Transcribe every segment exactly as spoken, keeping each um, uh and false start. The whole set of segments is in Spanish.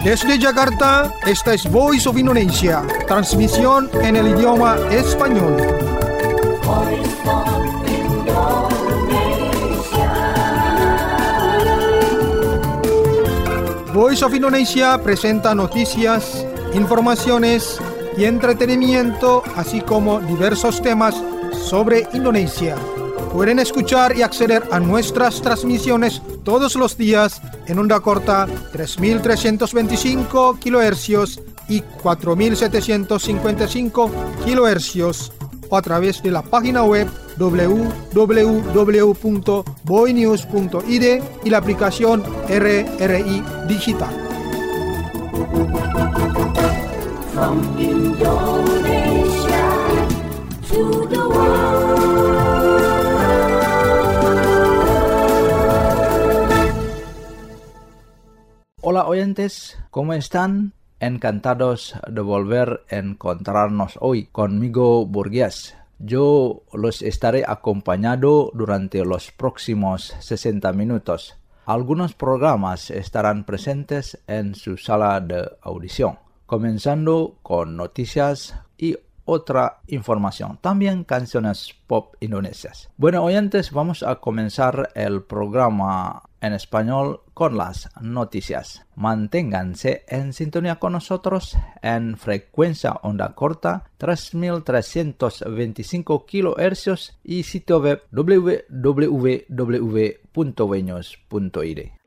Desde Jakarta, esta es Voice of Indonesia, transmisión en el idioma español. Voice of Indonesia. Voice of Indonesia presenta noticias, informaciones y entretenimiento, así como diversos temas sobre Indonesia. Pueden escuchar y acceder a nuestras transmisiones todos los días en onda corta tres mil trescientos veinticinco kilohercios y cuatro mil setecientos cincuenta y cinco kilohercios o a través de la página web doble u doble u doble u punto boinews punto i d y la aplicación R R I Digital. From Indonesia to the world. Hola oyentes, ¿cómo están? Encantados de volver a encontrarnos hoy conmigo, Burgués. Yo los estaré acompañando durante los próximos sesenta minutos. Algunos programas estarán presentes en su sala de audición, comenzando con noticias y otra información, también canciones pop indonesias. Bueno, oyentes, vamos a comenzar el programa en español con las noticias. Manténganse en sintonía con nosotros en frecuencia onda corta tres mil trescientos veinticinco kilohercios y sitio web doble u doble u doble u punto boinews punto i d.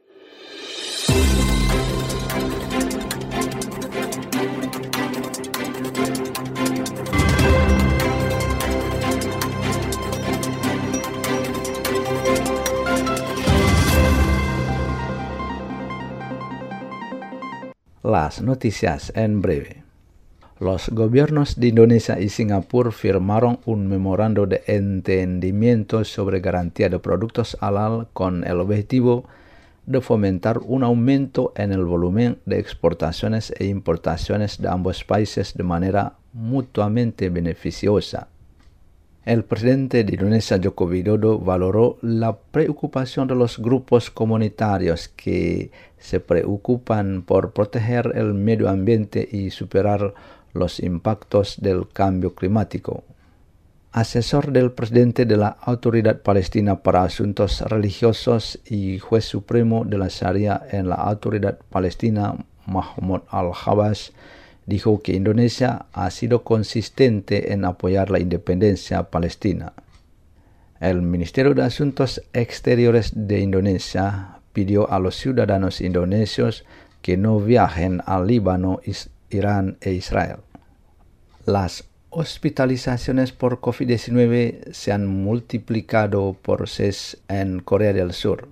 Las noticias en breve. Los gobiernos de Indonesia y Singapur firmaron un memorando de entendimiento sobre garantía de productos halal con el objetivo de fomentar un aumento en el volumen de exportaciones e importaciones de ambos países de manera mutuamente beneficiosa. El presidente de Indonesia, Joko Widodo, valoró la preocupación de los grupos comunitarios que se preocupan por proteger el medio ambiente y superar los impactos del cambio climático. Asesor del presidente de la Autoridad Palestina para Asuntos Religiosos y juez supremo de la Sharia en la Autoridad Palestina, Mahmoud Al-Habash, dijo que Indonesia ha sido consistente en apoyar la independencia palestina. El Ministerio de Asuntos Exteriores de Indonesia pidió a los ciudadanos indonesios que no viajen al Líbano, Irán e Israel. Las hospitalizaciones por covid diecinueve se han multiplicado por seis en Corea del Sur.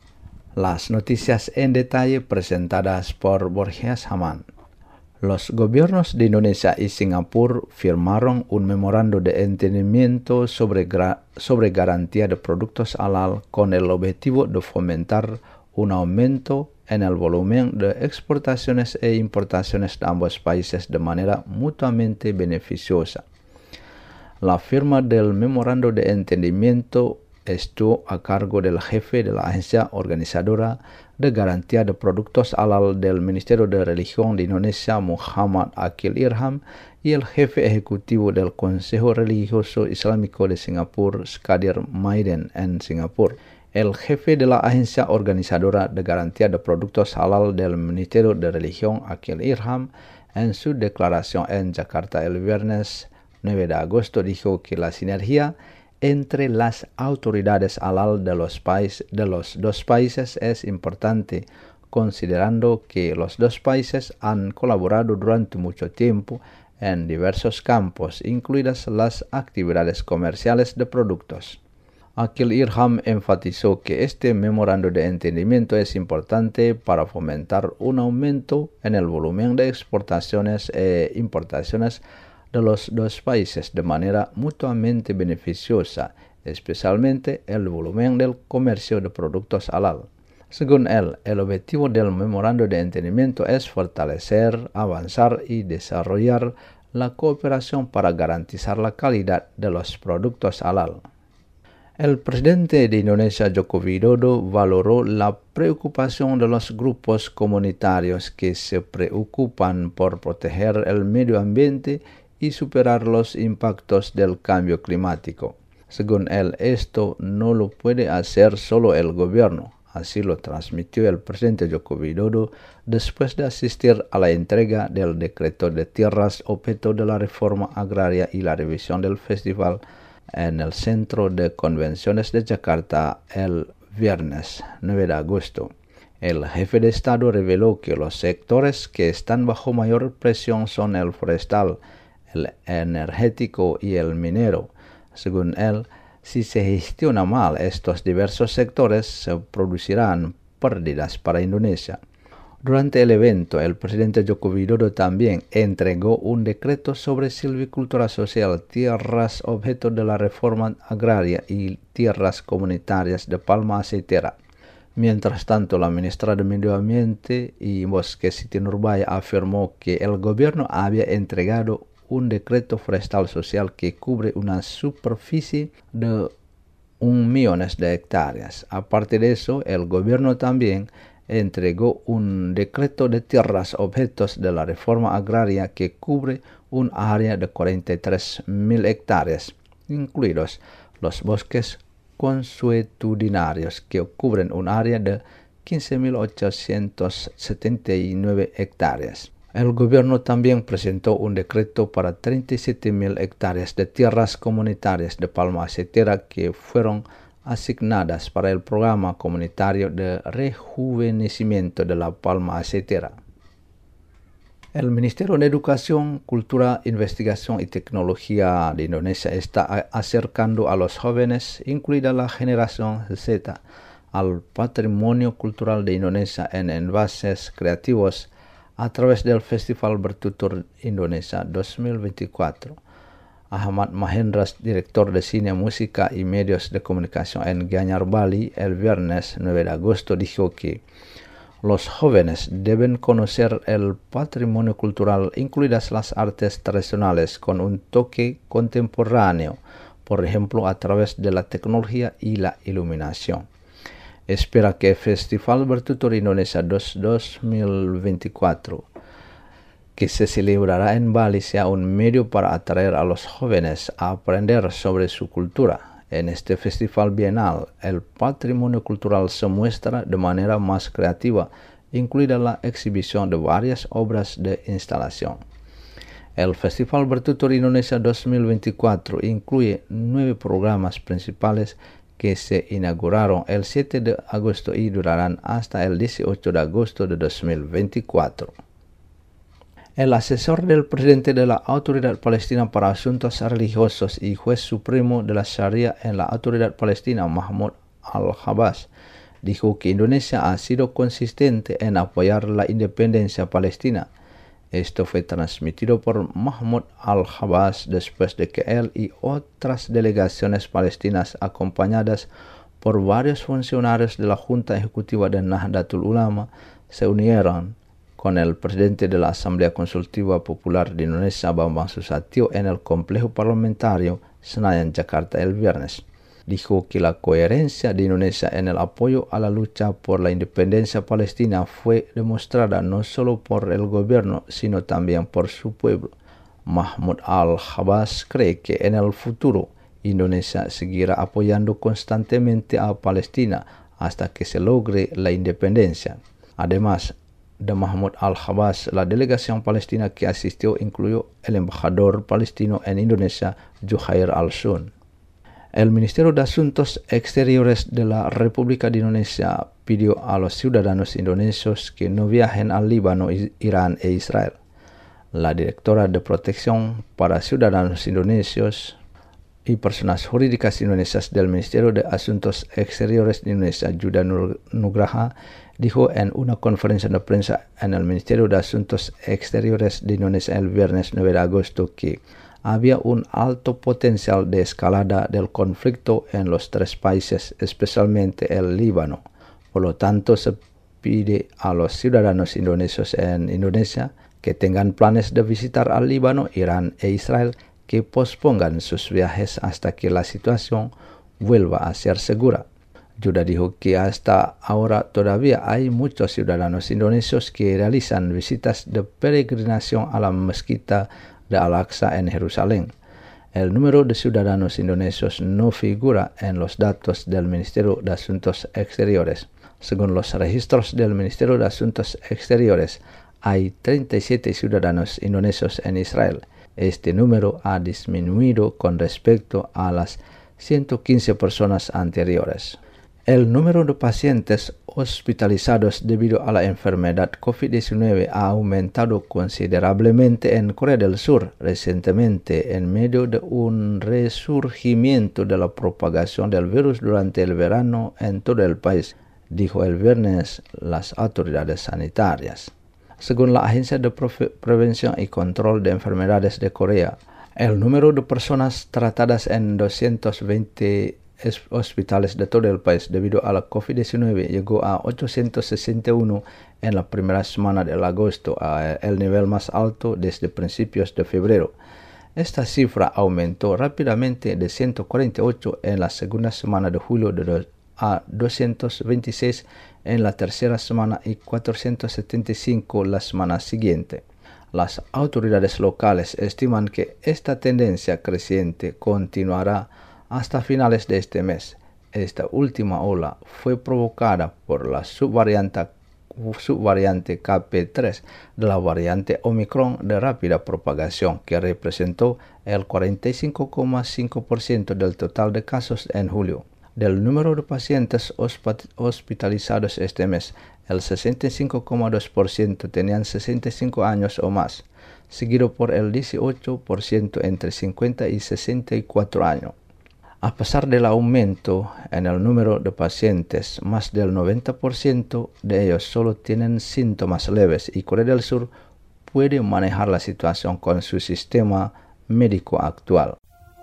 Las noticias en detalle presentadas por Borges Haman. Los gobiernos de Indonesia y Singapur firmaron un memorando de entendimiento sobre, gra- sobre garantía de productos halal con el objetivo de fomentar un aumento en el volumen de exportaciones e importaciones de ambos países de manera mutuamente beneficiosa. La firma del memorando de entendimiento estuvo a cargo del jefe de la agencia organizadora de garantía de productos halal del Ministerio de Religión de Indonesia, Muhammad Aqil Irham, y el jefe ejecutivo del Consejo Religioso Islámico de Singapur, Skadir Maiden, en Singapur. El jefe de la agencia organizadora de garantía de productos halal del Ministerio de Religión, Aqil Irham, en su declaración en Jakarta el viernes nueve de agosto, dijo que la sinergia entre las autoridades halal de los, país, de los dos países es importante, considerando que los dos países han colaborado durante mucho tiempo en diversos campos, incluidas las actividades comerciales de productos. Aqil Irham enfatizó que este memorando de entendimiento es importante para fomentar un aumento en el volumen de exportaciones e importaciones de los dos países de manera mutuamente beneficiosa, especialmente el volumen del comercio de productos halal. Según él, el objetivo del memorando de entendimiento es fortalecer, avanzar y desarrollar la cooperación para garantizar la calidad de los productos halal. El presidente de Indonesia, Joko Widodo, valoró la preocupación de los grupos comunitarios que se preocupan por proteger el medio ambiente y superar los impactos del cambio climático. Según él, esto no lo puede hacer solo el gobierno. Así lo transmitió el presidente Joko Widodo después de asistir a la entrega del decreto de tierras objeto de la reforma agraria y la revisión del festival en el Centro de Convenciones de Yakarta el viernes nueve de agosto. El jefe de Estado reveló que los sectores que están bajo mayor presión son el forestal, el energético y el minero. Según él, si se gestiona mal estos diversos sectores, se producirán pérdidas para Indonesia. Durante el evento, el presidente Joko Widodo también entregó un decreto sobre silvicultura social, tierras objeto de la reforma agraria y tierras comunitarias de palma aceitera. Mientras tanto, la ministra de Medio Ambiente y Bosques Siti Nurbaya afirmó que el gobierno había entregado un decreto forestal social que cubre una superficie de un millón de hectáreas. Aparte de eso, el gobierno también entregó un decreto de tierras objetos de la reforma agraria que cubre un área de cuarenta y tres mil hectáreas, incluidos los bosques consuetudinarios que cubren un área de quince mil ochocientas setenta y nueve hectáreas. El gobierno también presentó un decreto para treinta y siete mil hectáreas de tierras comunitarias de palma aceitera que fueron asignadas para el programa comunitario de rejuvenecimiento de la palma aceitera. El Ministerio de Educación, Cultura, Investigación y Tecnología de Indonesia está acercando a los jóvenes, incluida la generación Z, al patrimonio cultural de Indonesia en envases creativos a través del Festival Bertutur Indonesia dos mil veinticuatro. Ahmad Mahendra, director de Cine, Música y Medios de Comunicación en Gianyar, Bali, el viernes nueve de agosto, dijo que los jóvenes deben conocer el patrimonio cultural, incluidas las artes tradicionales, con un toque contemporáneo, por ejemplo, a través de la tecnología y la iluminación. Espera que el Festival Bertutur Indonesia dos mil veinticuatro, que se celebrará en Bali, sea un medio para atraer a los jóvenes a aprender sobre su cultura. En este festival bienal, el patrimonio cultural se muestra de manera más creativa, incluida la exhibición de varias obras de instalación. El Festival Bertutur Indonesia dos mil veinticuatro incluye nueve programas principales que se inauguraron el siete de agosto y durarán hasta el dieciocho de agosto de dos mil veinticuatro. El asesor del presidente de la Autoridad Palestina para Asuntos Religiosos y juez supremo de la Sharia en la Autoridad Palestina, Mahmoud Al-Habas, dijo que Indonesia ha sido consistente en apoyar la independencia palestina. Esto fue transmitido por Mahmoud Al-Habas después de que él y otras delegaciones palestinas acompañadas por varios funcionarios de la Junta Ejecutiva de Nahdlatul Ulama se unieron con el presidente de la Asamblea Consultiva Popular de Indonesia, Bambang Susatyo, en el complejo parlamentario Senayan, Jakarta, el viernes. Dijo que la coherencia de Indonesia en el apoyo a la lucha por la independencia palestina fue demostrada no solo por el gobierno, sino también por su pueblo. Mahmoud Al-Habas cree que en el futuro Indonesia seguirá apoyando constantemente a Palestina hasta que se logre la independencia. Además de Mahmoud Al-Habas, la delegación palestina que asistió incluyó el embajador palestino en Indonesia, Juhair Al-Sun. El Ministerio de Asuntos Exteriores de la República de Indonesia pidió a los ciudadanos indonesios que no viajen al Líbano, Irán e Israel. La directora de Protección para Ciudadanos Indonesios y Personas Jurídicas Indonesias del Ministerio de Asuntos Exteriores de Indonesia, Yuda Nugraha, dijo en una conferencia de prensa en el Ministerio de Asuntos Exteriores de Indonesia el viernes nueve de agosto que había un alto potencial de escalada del conflicto en los tres países, especialmente el Líbano. Por lo tanto, se pide a los ciudadanos indonesios en Indonesia que tengan planes de visitar al Líbano, Irán e Israel que pospongan sus viajes hasta que la situación vuelva a ser segura. Yuda dijo que hasta ahora todavía hay muchos ciudadanos indonesios que realizan visitas de peregrinación a la mezquita de Al-Aqsa en Jerusalén. El número de ciudadanos indonesios no figura en los datos del Ministerio de Asuntos Exteriores. Según los registros del Ministerio de Asuntos Exteriores, hay treinta y siete ciudadanos indonesios en Israel. Este número ha disminuido con respecto a las ciento quince personas anteriores. El número de pacientes hospitalizados debido a la enfermedad COVID diecinueve ha aumentado considerablemente en Corea del Sur recientemente en medio de un resurgimiento de la propagación del virus durante el verano en todo el país, dijo el viernes las autoridades sanitarias. Según la Agencia de Prevención y Control de Enfermedades de Corea, el número de personas tratadas en doscientos veinte hospitales de todo el país debido a la COVID diecinueve llegó a ochocientos sesenta y uno en la primera semana de agosto, el nivel más alto desde principios de febrero. Esta cifra aumentó rápidamente de ciento cuarenta y ocho en la segunda semana de julio de a doscientos veintiséis en la tercera semana y cuatrocientos setenta y cinco la semana siguiente. Las autoridades locales estiman que esta tendencia creciente continuará hasta finales de este mes. Esta última ola fue provocada por la subvariante, subvariante K P tres de la variante Omicron de rápida propagación, que representó el cuarenta y cinco coma cinco por ciento del total de casos en julio. Del número de pacientes hospitalizados este mes, el sesenta y cinco coma dos por ciento tenían sesenta y cinco años o más, seguido por el dieciocho por ciento entre cincuenta y sesenta y cuatro años. A pesar del aumento en el número de pacientes, más del noventa por ciento de ellos solo tienen síntomas leves y Corea del Sur puede manejar la situación con su sistema médico actual.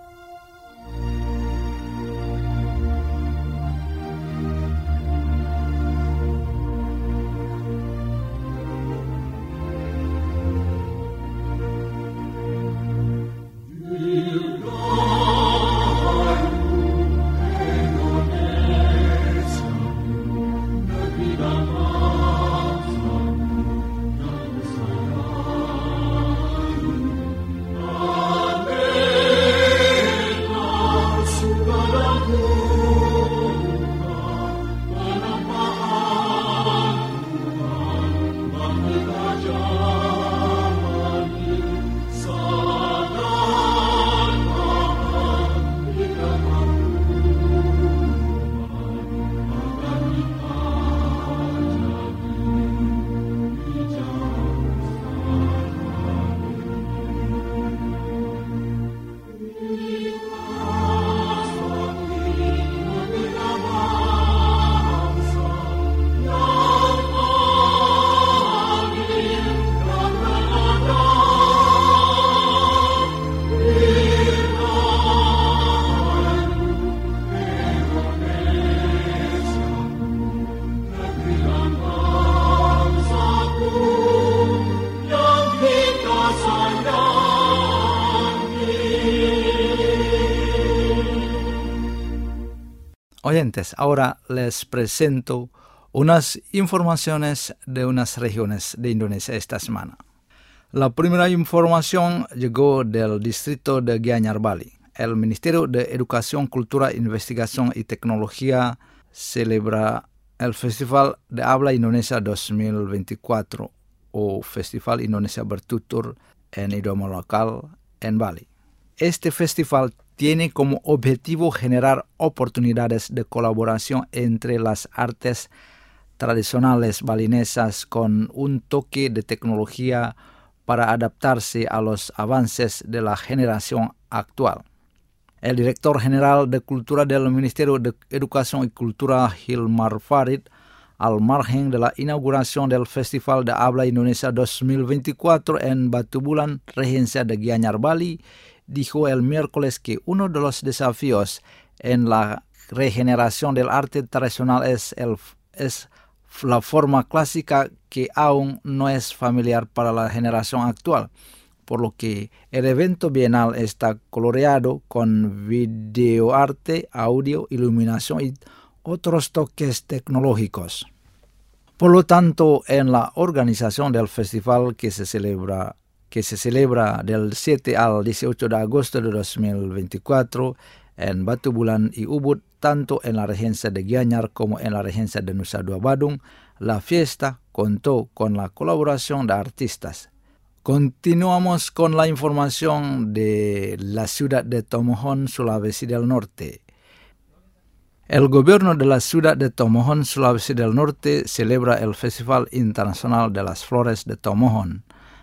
Oyentes, ahora les presento unas informaciones de unas regiones de Indonesia esta semana. La primera información llegó del distrito de Gianyar Bali. El Ministerio de Educación, Cultura, Investigación y Tecnología celebra el Festival de Habla Indonesia dos mil veinticuatro o Festival Indonesia Bertutur en idioma local en Bali. Este festival tiene como objetivo generar oportunidades de colaboración entre las artes tradicionales balinesas con un toque de tecnología para adaptarse a los avances de la generación actual. El director general de Cultura del Ministerio de Educación y Cultura, Hilmar Farid, al margen de la inauguración del Festival de Habla Indonesia dos mil veinticuatro en Batu Bulan, Regencia de Gianyar Bali, dijo el miércoles que uno de los desafíos en la regeneración del arte tradicional es, el, es la forma clásica que aún no es familiar para la generación actual. por lo que el evento bienal está coloreado con videoarte, audio, iluminación y otros toques tecnológicos. Por lo tanto, en la organización del festival que se celebra, que se celebra del siete al dieciocho de agosto de dos mil veinticuatro en Batu Bulan y Ubud, tanto en la regencia de Gianyar como en la regencia de Nusa Dua Badung, la fiesta contó con la colaboración de artistas. Continuamos con la información de la ciudad de Tomohon, Sulawesi del Norte. El gobierno de la ciudad de Tomohon, Sulawesi del Norte, celebra el Festival Internacional de las Flores de Tomohon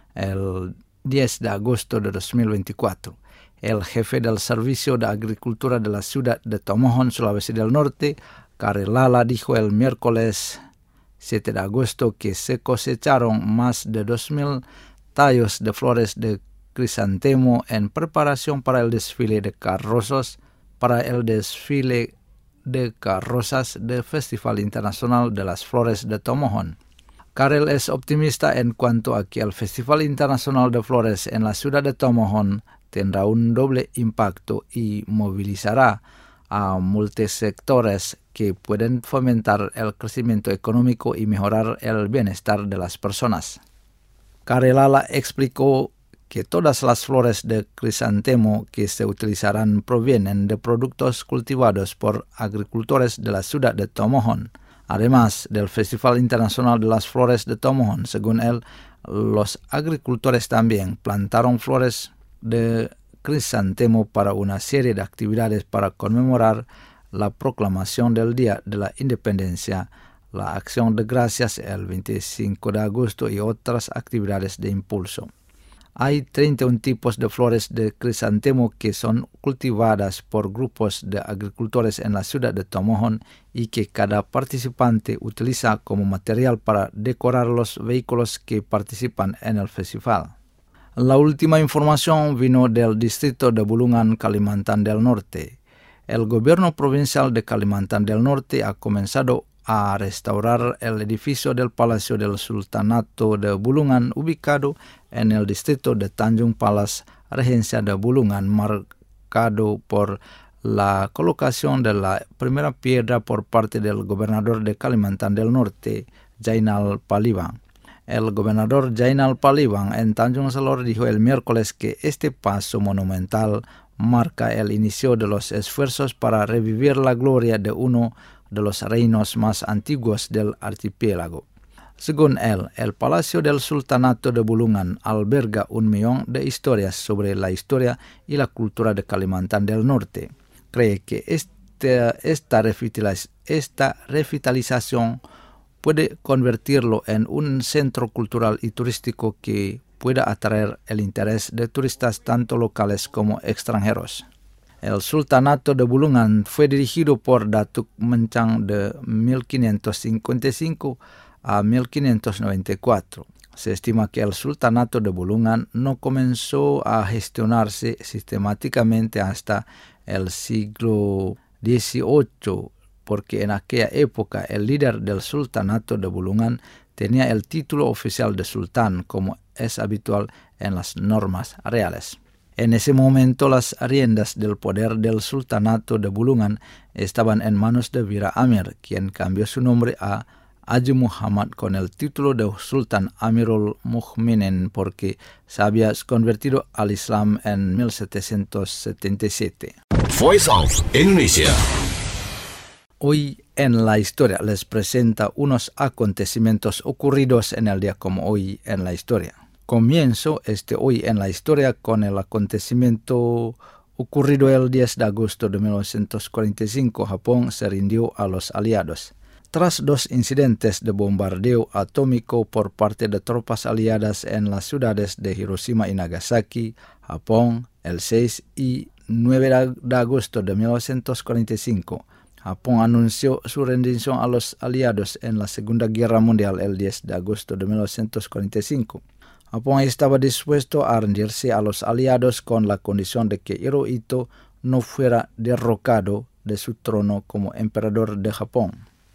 el diez de agosto de dos mil veinticuatro. El jefe del Servicio de Agricultura de la ciudad de Tomohon, Sulawesi del Norte, Karilala, dijo el miércoles siete de agosto que se cosecharon más de dos mil tallos de flores de crisantemo en preparación para el desfile de carrozas, para el desfile de carrozas del Festival Internacional de las Flores de Tomohon. Karel es optimista en cuanto a que el Festival Internacional de Flores en la ciudad de Tomohon tendrá un doble impacto y movilizará a multisectores que pueden fomentar el crecimiento económico y mejorar el bienestar de las personas. Karilala explicó que todas las flores de crisantemo que se utilizarán provienen de productos cultivados por agricultores de la ciudad de Tomohon. Además del Festival Internacional de las Flores de Tomohon, según él, los agricultores también plantaron flores de crisantemo para una serie de actividades para conmemorar la proclamación del Día de la Independencia, la Acción de Gracias el veinticinco de agosto y otras actividades de impulso. Hay treinta y uno tipos de flores de crisantemo que son cultivadas por grupos de agricultores en la ciudad de Tomohon y que cada participante utiliza como material para decorar los vehículos que participan en el festival. La última información vino del distrito de Bulungan, Kalimantan del Norte. El gobierno provincial de Kalimantan del Norte ha comenzado a restaurar el edificio del Palacio del Sultanato de Bulungan, ubicado en el distrito de Tanjung Palas, regencia de Bulungan, marcado por la colocación de la primera piedra por parte del gobernador de Kalimantan del Norte, Jainal Palivang. El gobernador Jainal Palivang en Tanjung Selor dijo el miércoles que este paso monumental marca el inicio de los esfuerzos para revivir la gloria de uno de los reinos más antiguos del archipiélago. Según él, el Palacio del Sultanato de Bulungan alberga un millón de historias sobre la historia y la cultura de Kalimantan del Norte. Cree que este, esta, revitaliz- esta revitalización puede convertirlo en un centro cultural y turístico que pueda atraer el interés de turistas tanto locales como extranjeros. El Sultanato de Bulungan fue dirigido por Datuk Mencang de mil quinientos cincuenta y cinco a mil quinientos noventa y cuatro. Se estima que el Sultanato de Bulungan no comenzó a gestionarse sistemáticamente hasta el siglo dieciocho, porque en aquella época el líder del Sultanato de Bulungan tenía el título oficial de sultán, como es habitual en las normas reales. En ese momento las riendas del poder del Sultanato de Bulungan estaban en manos de Vira Amir, quien cambió su nombre a Haji Muhammad con el título de Sultan Amirul Mukminin porque se había convertido al Islam en mil setecientos setenta y siete. Voice of Indonesia. Hoy en la historia les presenta unos acontecimientos ocurridos en el día como hoy en la historia. Comienzo este hoy en la historia con el acontecimiento ocurrido el diez de agosto de mil novecientos cuarenta y cinco. Japón se rindió a los aliados. Tras dos incidentes de bombardeo atómico por parte de tropas aliadas en las ciudades de Hiroshima y Nagasaki, Japón, el seis y nueve de agosto de mil novecientos cuarenta y cinco, Japón anunció su rendición a los aliados en la Segunda Guerra Mundial el diez de agosto de mil novecientos cuarenta y cinco. Japón estaba dispuesto a rendirse a los aliados con la condición de que Hirohito no fuera derrocado de su trono como emperador de Japón.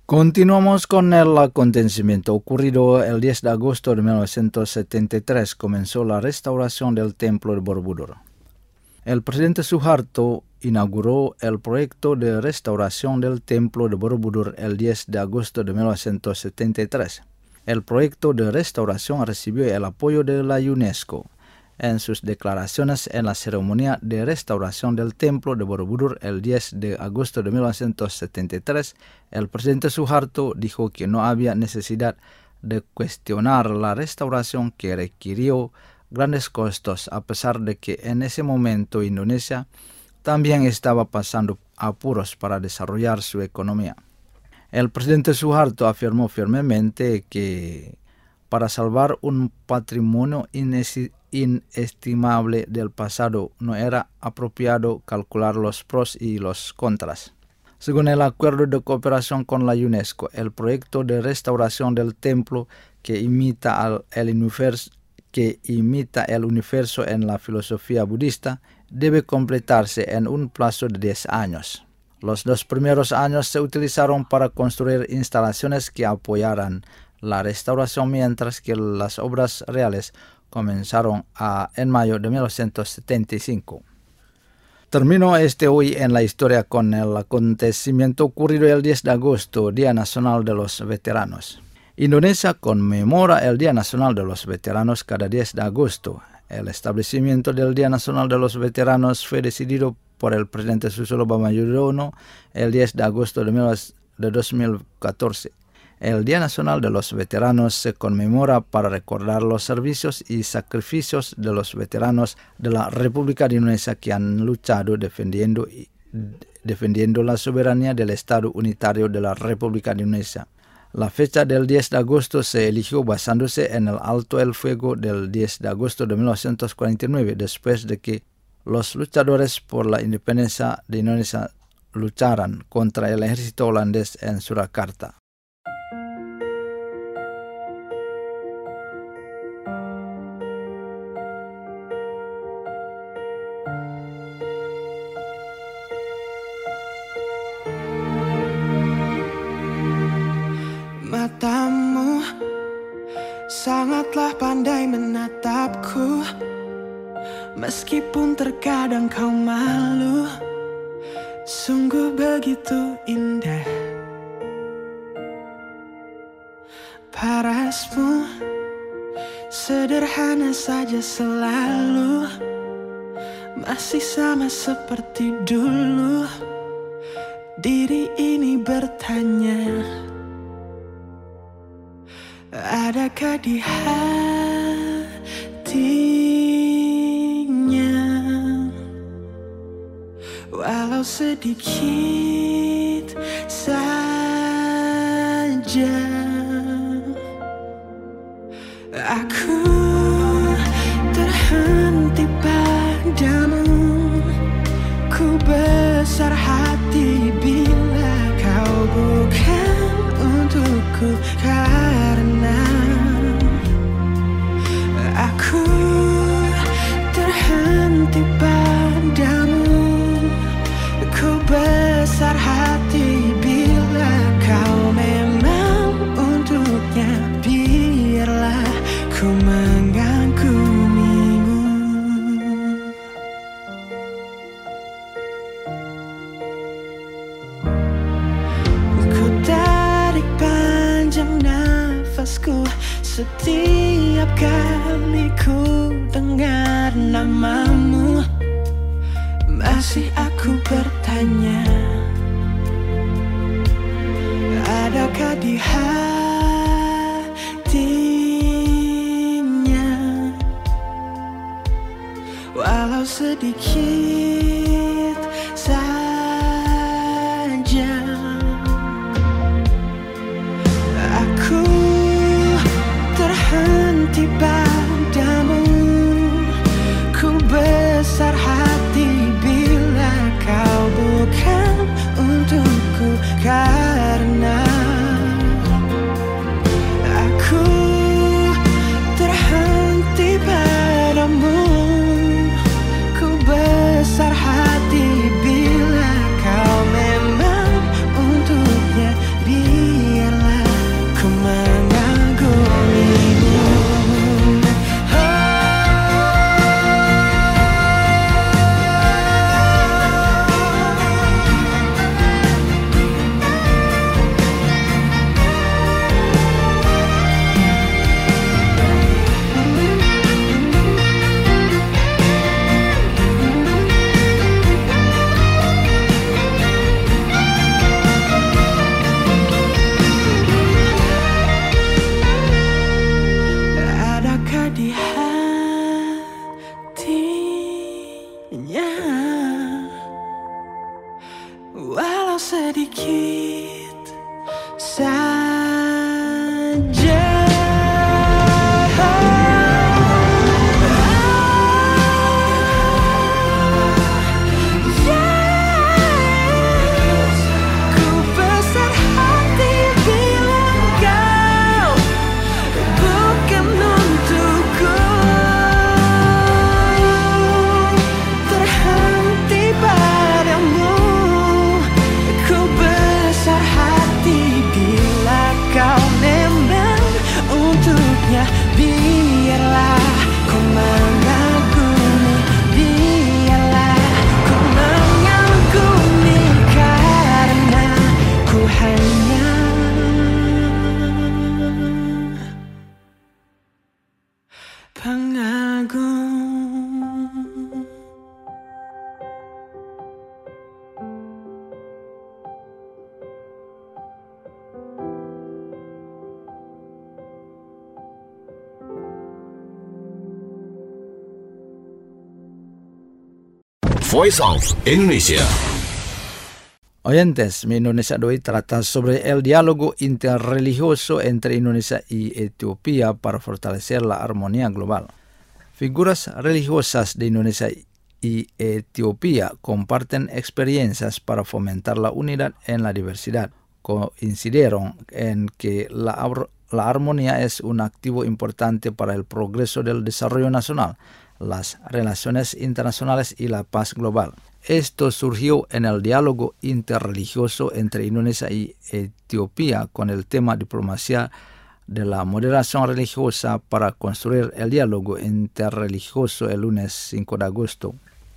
Continuamos con el acontecimiento ocurrido el diez de agosto de mil novecientos setenta y tres. Comenzó la restauración del Templo de Borobudur. El presidente Suharto inauguró el proyecto de restauración del Templo de Borobudur el diez de agosto de mil novecientos setenta y tres. El proyecto de restauración recibió el apoyo de la UNESCO. En sus declaraciones en la ceremonia de restauración del Templo de Borobudur el diez de agosto de mil novecientos setenta y tres, el presidente Suharto dijo que no había necesidad de cuestionar la restauración que requirió grandes costos, a pesar de que en ese momento Indonesia también estaba pasando apuros para desarrollar su economía. El presidente Suharto afirmó firmemente que para salvar un patrimonio inestimable inestimable del pasado, no era apropiado calcular los pros y los contras. Según el acuerdo de cooperación con la UNESCO, el proyecto de restauración del templo que imita, al, el, universo, que imita el universo en la filosofía budista debe completarse en un plazo de diez años. Los dos primeros años se utilizaron para construir instalaciones que apoyaran la restauración, mientras que las obras reales comenzaron a, en mayo de mil novecientos setenta y cinco. Terminó este hoy en la historia con el acontecimiento ocurrido el diez de agosto, Día Nacional de los Veteranos. Indonesia conmemora el Día Nacional de los Veteranos cada diez de agosto. El establecimiento del Día Nacional de los Veteranos fue decidido por el presidente Susilo Bambang Yudhoyono el diez de agosto de dos mil catorce. El Día Nacional de los Veteranos se conmemora para recordar los servicios y sacrificios de los veteranos de la República de Indonesia que han luchado defendiendo, defendiendo la soberanía del Estado unitario de la República de Indonesia. La fecha del diez de agosto se eligió basándose en el alto el fuego del diez de agosto de mil novecientos cuarenta y nueve, después de que los luchadores por la independencia de Indonesia lucharan contra el ejército holandés en Surakarta. Matamu sangatlah pandai menatapku, meskipun terkadang kau malu. Sungguh begitu indah parasmu, sederhana saja selalu, masih sama seperti dulu. Diri ini bertanya, adakah di hatinya walau sedikit saja? Aku terhenti padamu, ku besar hati bila kau bukan untukku, karena aku terhenti padamu. Ku besar hati bila kau memang untuknya, biarlah ku mengagumimu. Ku tarik panjang nafasku setiap kali ku dengar namamu. Masih aku bertanya, adakah di hatinya walau sedikit saja? Aku terhenti padamu, ku besar hati bila kau bukan untukku, karena aku terhenti padamu. Ku besar hati sedikit saja. Voice of Indonesia. Oyentes, mi Indonesia de hoy trata sobre el diálogo interreligioso entre Indonesia y Etiopía para fortalecer la armonía global. Figuras religiosas de Indonesia y Etiopía comparten experiencias para fomentar la unidad en la diversidad. Coincidieron en que la, la armonía es un activo importante para el progreso del desarrollo nacional, las relaciones internacionales y la paz global. Esto surgió en el diálogo interreligioso entre Indonesia y Etiopía con el tema diplomacia de la moderación religiosa para construir el diálogo interreligioso el lunes cinco de agosto.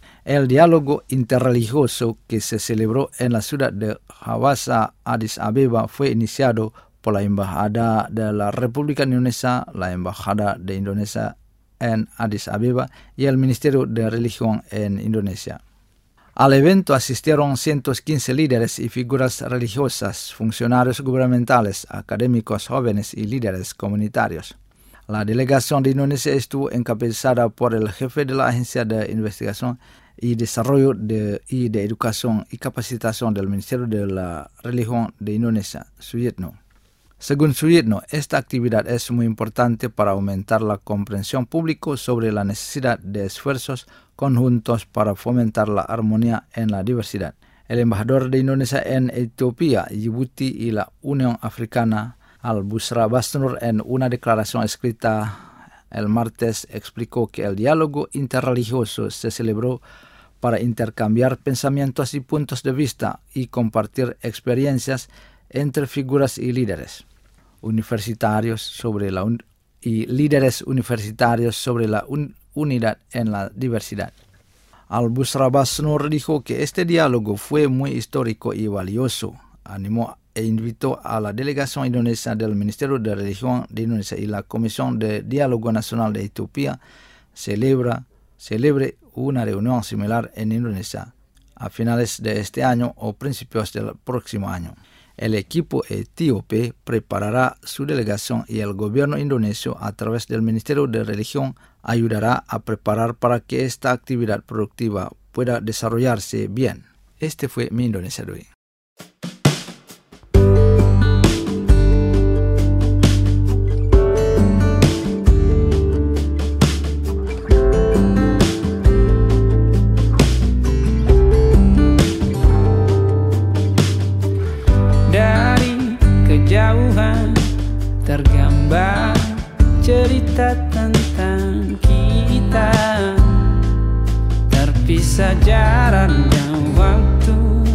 El diálogo interreligioso que se celebró en la ciudad de Habasha, Addis Abeba, fue iniciado por la Embajada de la República de Indonesia, la Embajada de Indonesia en Addis Abeba y el Ministerio de Religión en Indonesia. Al evento asistieron ciento quince líderes y figuras religiosas, funcionarios gubernamentales, académicos jóvenes y líderes comunitarios. La delegación de Indonesia estuvo encabezada por el jefe de la Agencia de Investigación y Desarrollo de, y de Educación y Capacitación del Ministerio de la Religión de Indonesia, Suyitno. Según Suyitno, esta actividad es muy importante para aumentar la comprensión pública sobre la necesidad de esfuerzos conjuntos para fomentar la armonía en la diversidad. El embajador de Indonesia en Etiopía, Djibouti y la Unión Africana, Al-Bushra Basnur, en una declaración escrita el martes, explicó que el diálogo interreligioso se celebró para intercambiar pensamientos y puntos de vista y compartir experiencias entre figuras y líderes universitarios sobre la un- y líderes universitarios sobre la un- unidad en la diversidad. Al-Bushra Basnur dijo que este diálogo fue muy histórico y valioso. Animó e invitó a la delegación indonesia del Ministerio de Religión de Indonesia y la Comisión de Diálogo Nacional de Etiopía celebra, celebre una reunión similar en Indonesia a finales de este año o principios del próximo año. El equipo etíope preparará su delegación y el gobierno indonesio, a través del Ministerio de Religión, ayudará a preparar para que esta actividad productiva pueda desarrollarse bien. Este fue mi Indonesia de hoy. Kejauhan tergambar cerita tentang kita, terpisah jarak dan waktu.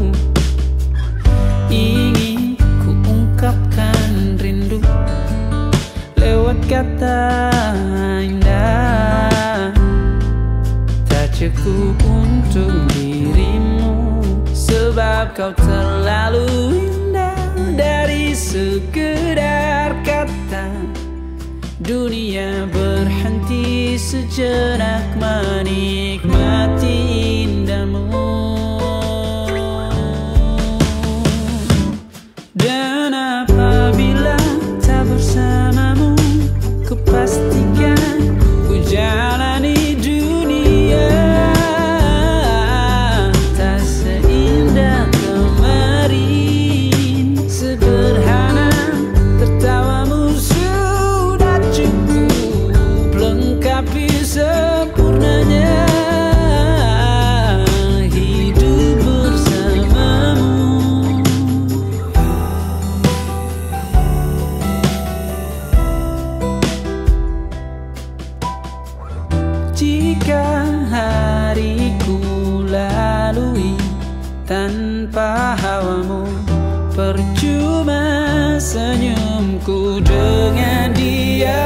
Ingin ku ungkapkan rindu lewat kata indah, tak cukup untuk dirimu sebab kau terlalu indah. Dari sekedar kata, dunia berhenti sejenak menikmati indahmu. Dan apabila tak bersamamu, ku pastikan ku jalani dunia tak seindah kemarin. tanpa hawamu, percuma senyumku dengan dia.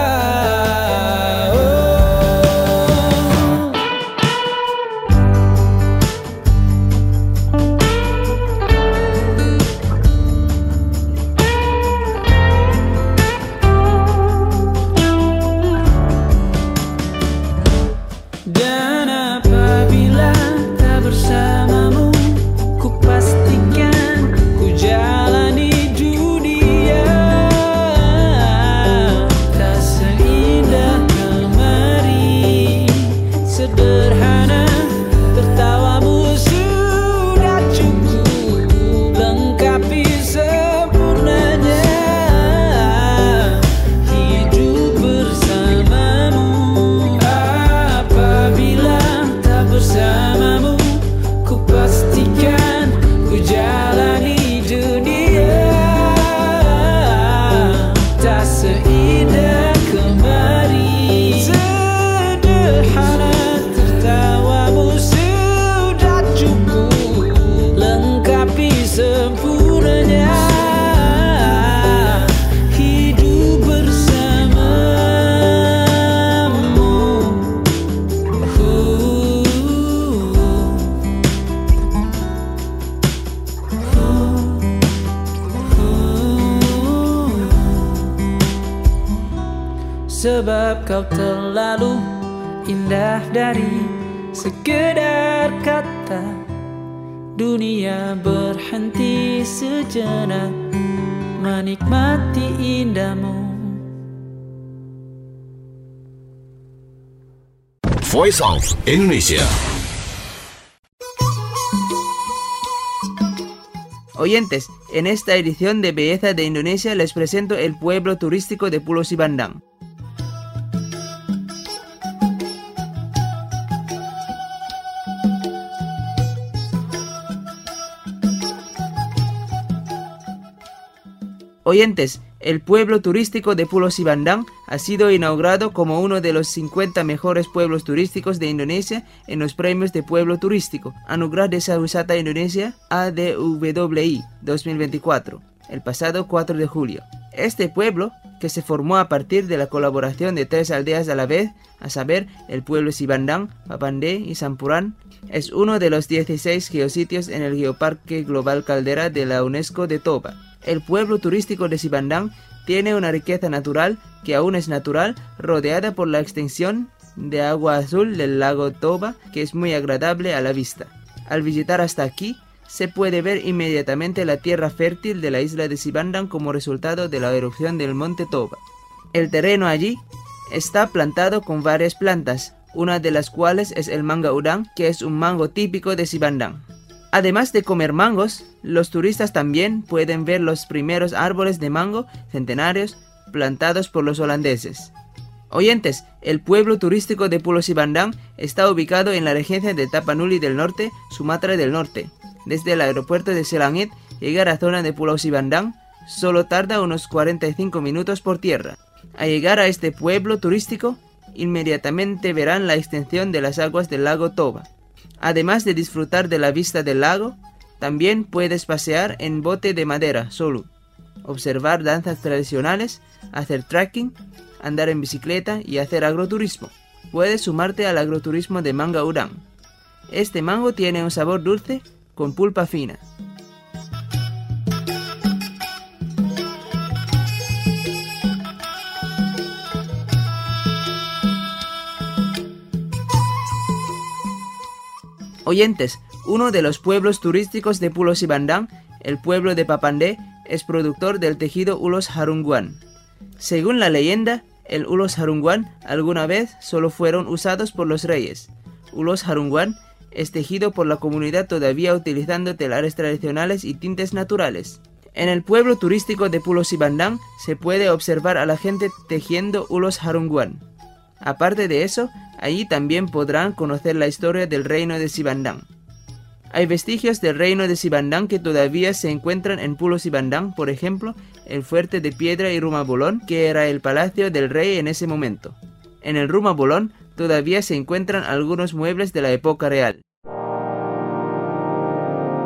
Sebab kau terlalu indah dari sekedar kata. Dunia berhenti sejenak menikmati indahmu. Voice of Indonesia. Oyentes, en esta edición de Belleza de Indonesia les presento el pueblo turístico de Pulau Sibandang. Oyentes, el pueblo turístico de Pulau Sibandang ha sido inaugurado como uno de los cincuenta mejores pueblos turísticos de Indonesia en los premios de pueblo turístico Anugerah Desa Wisata Indonesia A D W I dos mil veinticuatro, el pasado cuatro de julio. Este pueblo, que se formó a partir de la colaboración de tres aldeas a la vez, a saber, el pueblo Sibandang, Papandé y Sampurán, es uno de los dieciséis geositios en el Geoparque Global Caldera de la UNESCO de Toba. El pueblo turístico de Sibandang tiene una riqueza natural que aún es natural, rodeada por la extensión de agua azul del lago Toba, que es muy agradable a la vista. Al visitar hasta aquí, se puede ver inmediatamente la tierra fértil de la isla de Sibandang como resultado de la erupción del monte Toba. El terreno allí está plantado con varias plantas, una de las cuales es el manga udang, que es un mango típico de Sibandang. Además de comer mangos, los turistas también pueden ver los primeros árboles de mango centenarios plantados por los holandeses. Oyentes, el pueblo turístico de Pulau Sibandang está ubicado en la regencia de Tapanuli del Norte, Sumatra del Norte. Desde el aeropuerto de Selangit, llegar a la zona de Pulau Sibandang solo tarda unos cuarenta y cinco minutos por tierra. Al llegar a este pueblo turístico, inmediatamente verán la extensión de las aguas del lago Toba. Además de disfrutar de la vista del lago, también puedes pasear en bote de madera solo, observar danzas tradicionales, hacer trekking, andar en bicicleta y hacer agroturismo. Puedes sumarte al agroturismo de manga udang. Este mango tiene un sabor dulce con pulpa fina. Oyentes, uno de los pueblos turísticos de Pulau Sibandang, el pueblo de Papandé, es productor del tejido ulos harungguan. Según la leyenda, el ulos harungguan alguna vez solo fueron usados por los reyes. Ulos harungguan es tejido por la comunidad todavía utilizando telares tradicionales y tintes naturales. En el pueblo turístico de Pulau Sibandang se puede observar a la gente tejiendo ulos harungguan. Aparte de eso, allí también podrán conocer la historia del reino de Sibandang. Hay vestigios del reino de Sibandang que todavía se encuentran en Pulau Sibandang, por ejemplo, el fuerte de piedra y Rumah Bolon, que era el palacio del rey en ese momento. En el Rumah Bolon todavía se encuentran algunos muebles de la época real.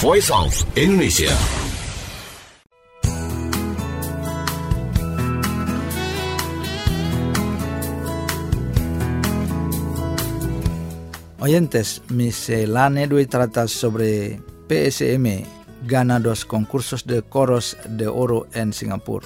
Voice of Indonesia. Oyentes, Miscelánea Dui trata sobre P S M gana dos concursos de coros de oro en Singapura.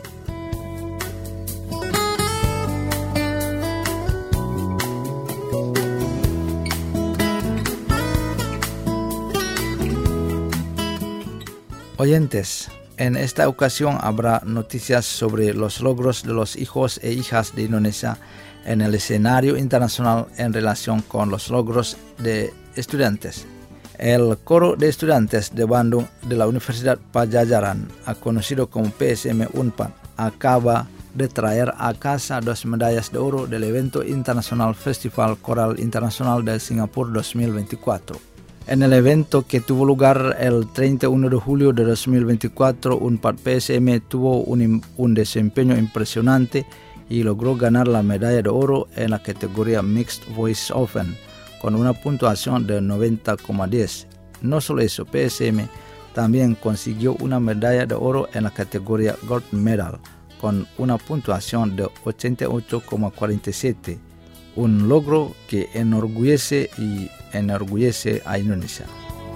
Oyentes, en esta ocasión habrá noticias sobre los logros de los hijos e hijas de Indonesia en el escenario internacional en relación con los logros de estudiantes. El coro de estudiantes de Bandung de la Universidad Pajajaran, conocido como P S M UNPAD, acaba de traer a casa dos medallas de oro del evento internacional Festival Coral Internacional de Singapur dos mil veinticuatro. En el evento que tuvo lugar el treinta y uno de julio de dos mil veinticuatro, UNPAD P S M tuvo un, un desempeño impresionante y logró ganar la medalla de oro en la categoría Mixed Voice Open con una puntuación de noventa coma diez. No solo eso, P S M también consiguió una medalla de oro en la categoría Gold Medal con una puntuación de ochenta y ocho coma cuarenta y siete, un logro que enorgullece y enorgullece a Indonesia.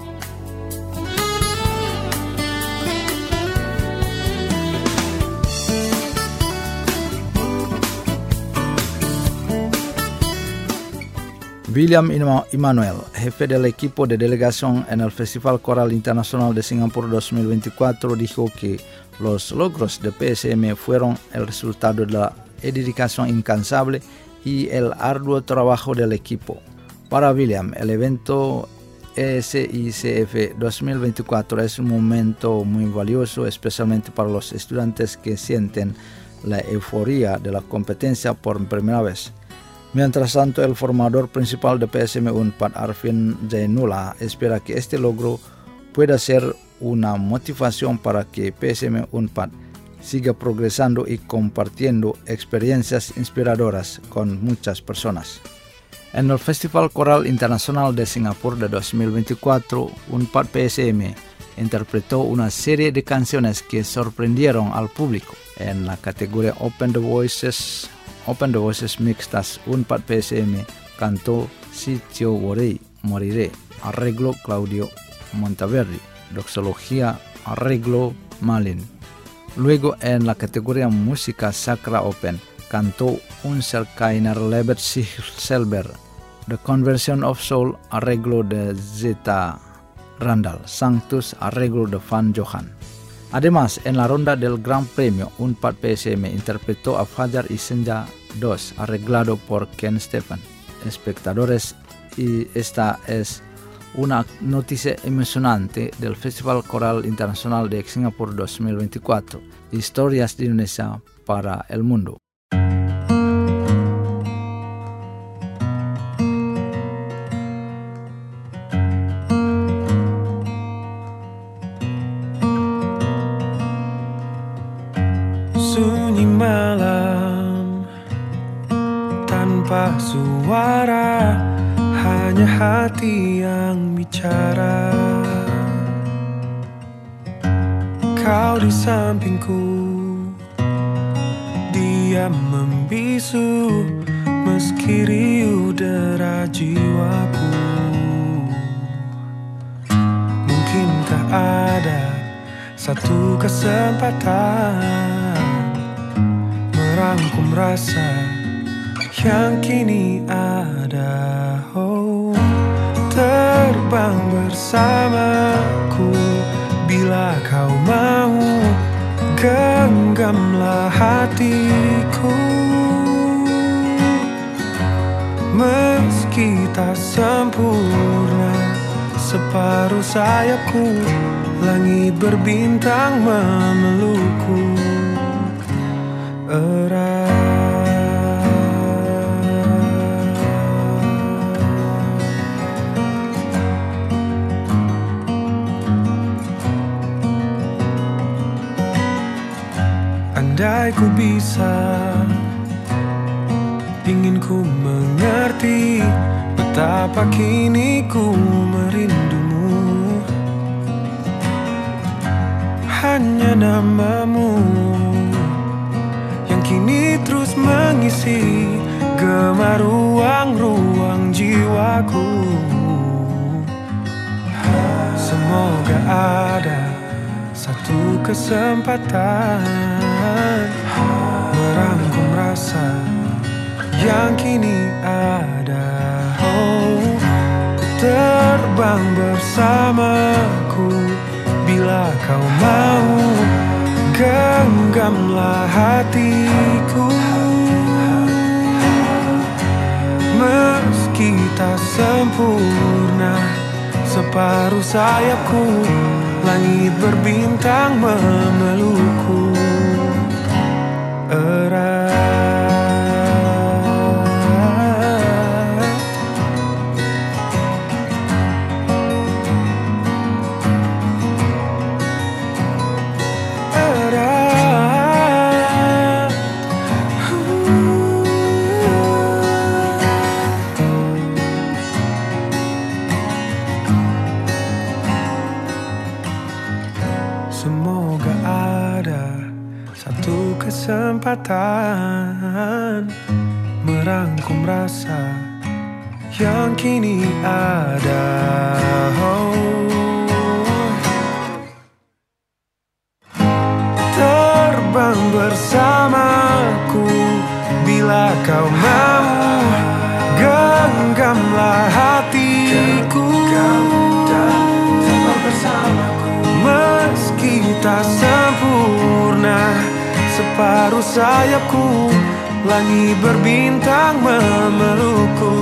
William Immanuel, jefe del equipo de delegación en el Festival Coral Internacional de Singapur dos mil veinticuatro, dijo que los logros de P S M fueron el resultado de la dedicación incansable y el arduo trabajo del equipo. Para William, el evento E S I C F dos mil veinticuatro es un momento muy valioso, especialmente para los estudiantes que sienten la euforia de la competencia por primera vez. Mientras tanto, el formador principal de P S M UNPAD, Arvin Jainullah, espera que este logro pueda ser una motivación para que P S M UNPAD siga progresando y compartiendo experiencias inspiradoras con muchas personas. En el Festival Coral Internacional de Singapur de dos mil veinticuatro, UNPAD P S M interpretó una serie de canciones que sorprendieron al público. En la categoría Open the Voices Open the Voices Mixtas, UNPAD P S M cantó Sitio Worei Moriré, arreglo Claudio Montaverdi, doxología, arreglo Malin. Luego, en la categoría Música Sacra Open, cantó Unserkeiner Lebet sich selber, The Conversion of Soul, arreglo de Zeta Randall, Sanctus, arreglo de Van Johan. Además, en la ronda del Gran Premio, UNPAD P S M interpretó a Fajar y Senja dos, arreglado por Ken Stephan. Espectadores, y esta es una noticia emocionante del Festival Coral Internacional de Singapur dos mil veinticuatro, Historias de Indonesia para el mundo. Sunyi malam tanpa suara, hanya hati yang bicara. Kau di sampingku, dia membisu meski riuh dera jiwaku. Mungkinkah ada satu kesempatan merangkum rasa yang kini ada? Oh, terbang bersamaku bila kau mau, genggamlah hatiku. Meski tak sempurna separuh sayapku, langit berbintang memelukku erat. Andai ku bisa, ingin ku mengerti betapa kini ku merindumu. hanya namamu yang kini terus mengisi gemar ruang-ruang jiwaku. Semoga ada satu kesempatan merangkum rasa yang kini ada. Oh, terbang bersamaku bila kau mau, genggamlah hatiku. Meski tak sempurna separuh sayapku, langit berbintang memelukku erat. Semoga ada satu kesempatan merangkum rasa yang kini ada. Oh, terbang bersamaku bila kau mau, genggamlah hatiku. Meski tak sempurna separuh sayapku, langit berbintang memelukku.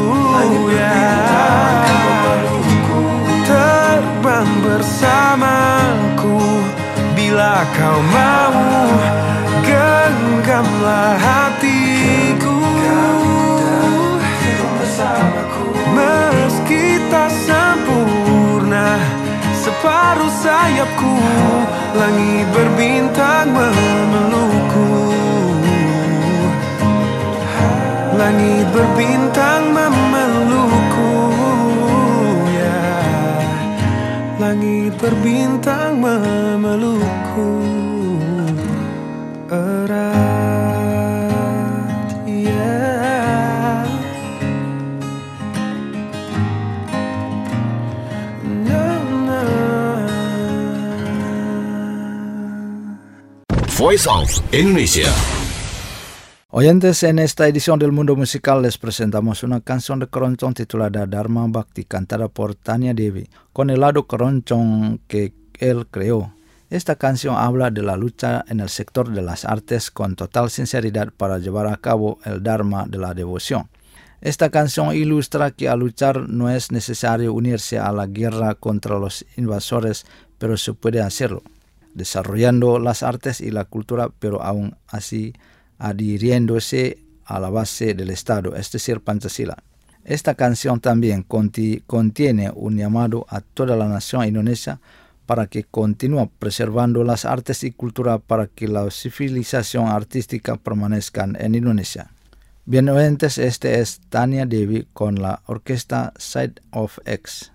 Terbang bersamaku bila kau mau, genggamlah hatiku. Meski tak sempurna separuh sayapku, langit berbintang memelukku. Langit berbintang memelukku, ya. Langit berbintang memelukku erat, ya. Voice of Indonesia. Oyentes, en esta edición del Mundo Musical les presentamos una canción de Keroncong titulada Dharma Bhakti, cantada por Tania Devi, con el lado Keroncong que él creó. Esta canción habla de la lucha en el sector de las artes con total sinceridad para llevar a cabo el Dharma de la devoción. Esta canción ilustra que al luchar no es necesario unirse a la guerra contra los invasores, pero se puede hacerlo desarrollando las artes y la cultura, pero aún así adhiriéndose a la base del Estado, es decir, Pancasila. Esta canción también conti- contiene un llamado a toda la nación indonesia para que continúe preservando las artes y cultura para que la civilización artística permanezcan en Indonesia. Bien oyentes, este es Tania Devi con la orquesta Side of X.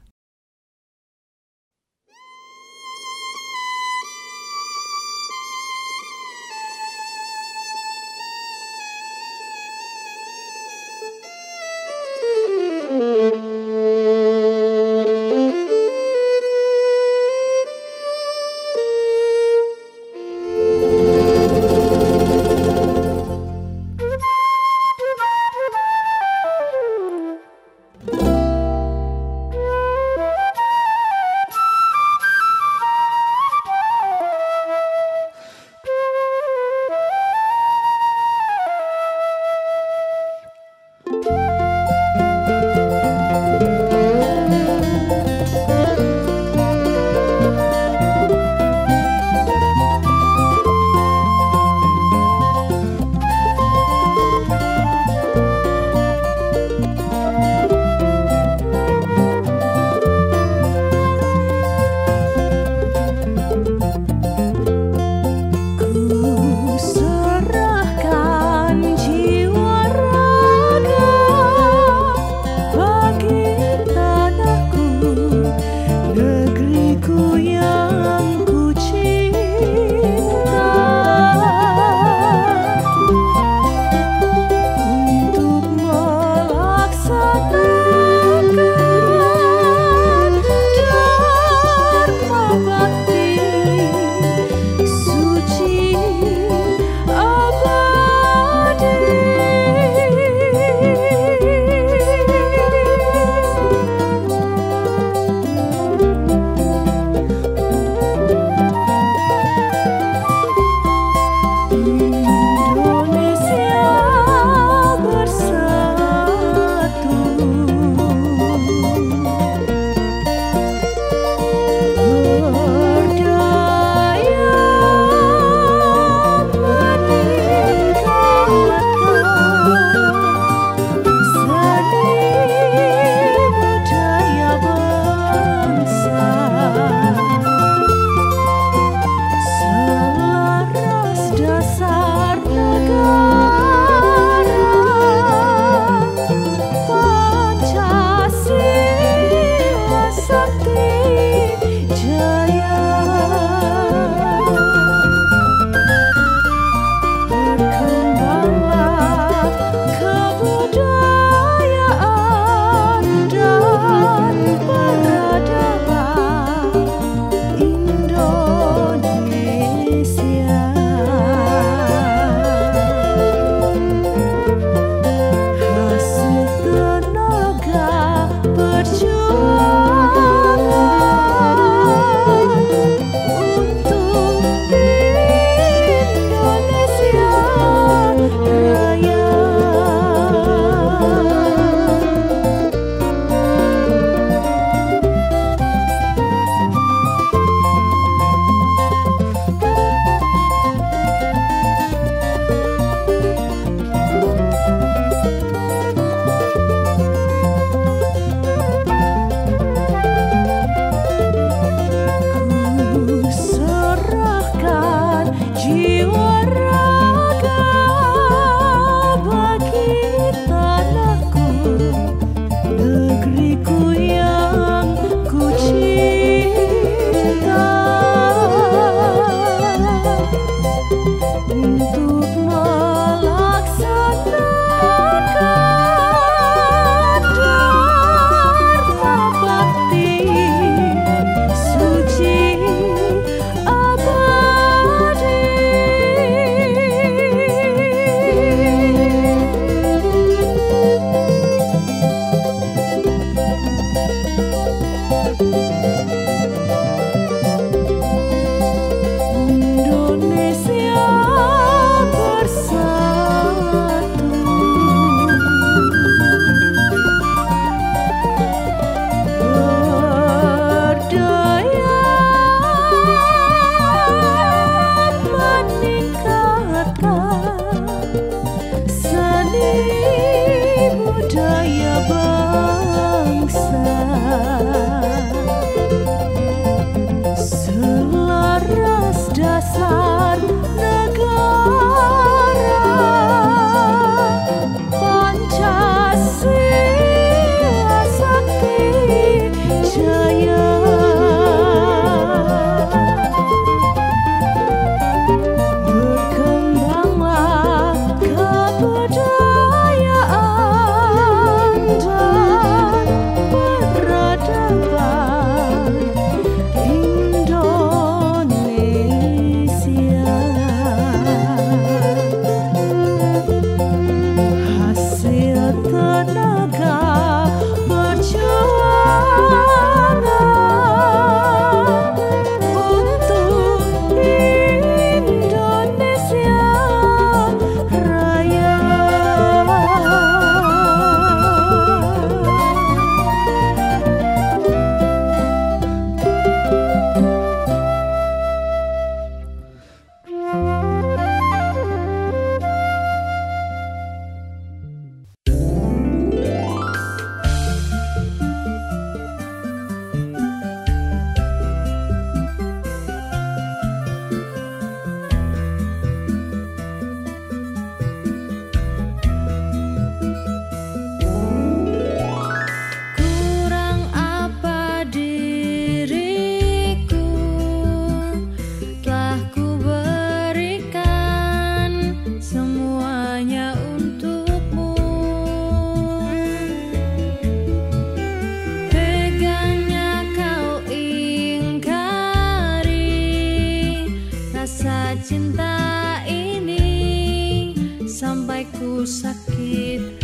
rasa cinta ini sampai ku sakit